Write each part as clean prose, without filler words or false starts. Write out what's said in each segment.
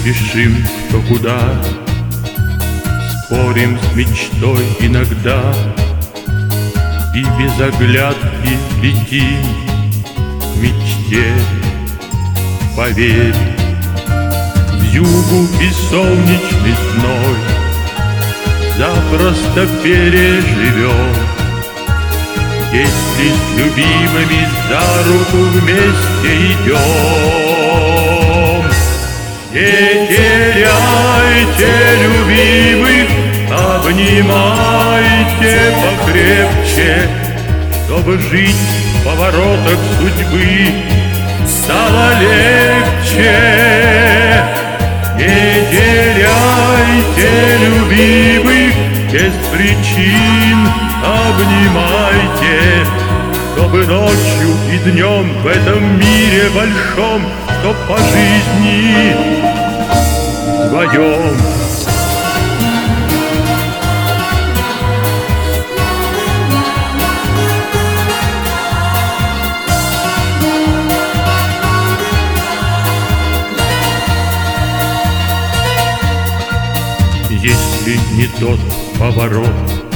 спешим кто куда, спорим с мечтой иногда, и без оглядки летим к мечте. Поверь, вьюгу и солнечный зной запросто переживем, если с любимыми за руку вместе идем. Не теряйте любимых, обнимайте покрепче, чтобы жить в поворотах судьбы стало легче. Не теряйте любимых, без причин обнимайте, чтобы ночью и днем в этом мире большом, чтоб по жизни вдвоем. Если не тот поворот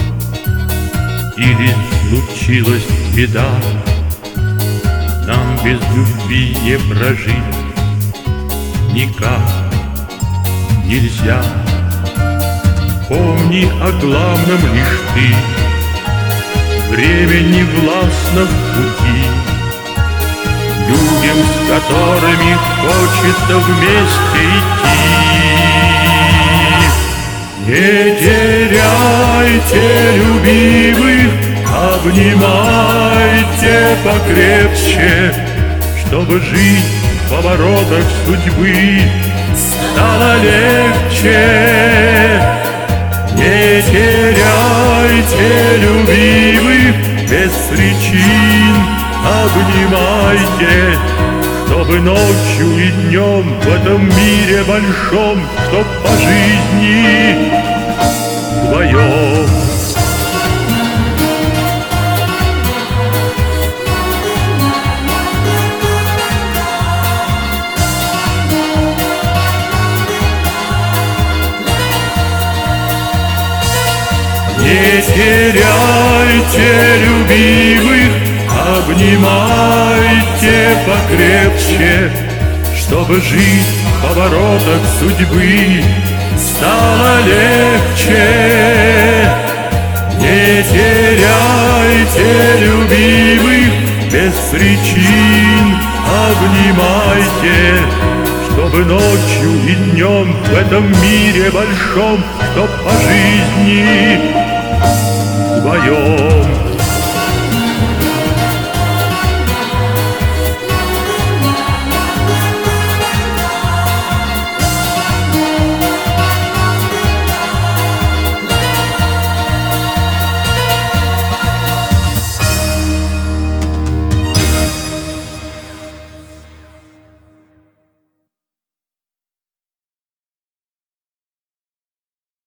или случилась беда, нам без любви не прожить никак нельзя. Помни о главном лишь ты, время не властно в пути, людям, с которыми хочется вместе идти. Не теряйте любимых, обнимайте покрепче, чтобы жить в поворотах судьбы стало легче. Не теряйте любимых, без причин обнимайте, чтобы ночью и днем в этом мире большом, чтоб по жизни вдвоем. Не теряйте любимых, обнимайте покрепче, чтобы жить в поворотах судьбы стало легче. Не теряйте любимых, без причин обнимайте, чтобы ночью и днем в этом мире большом, чтоб по жизни вдвоем.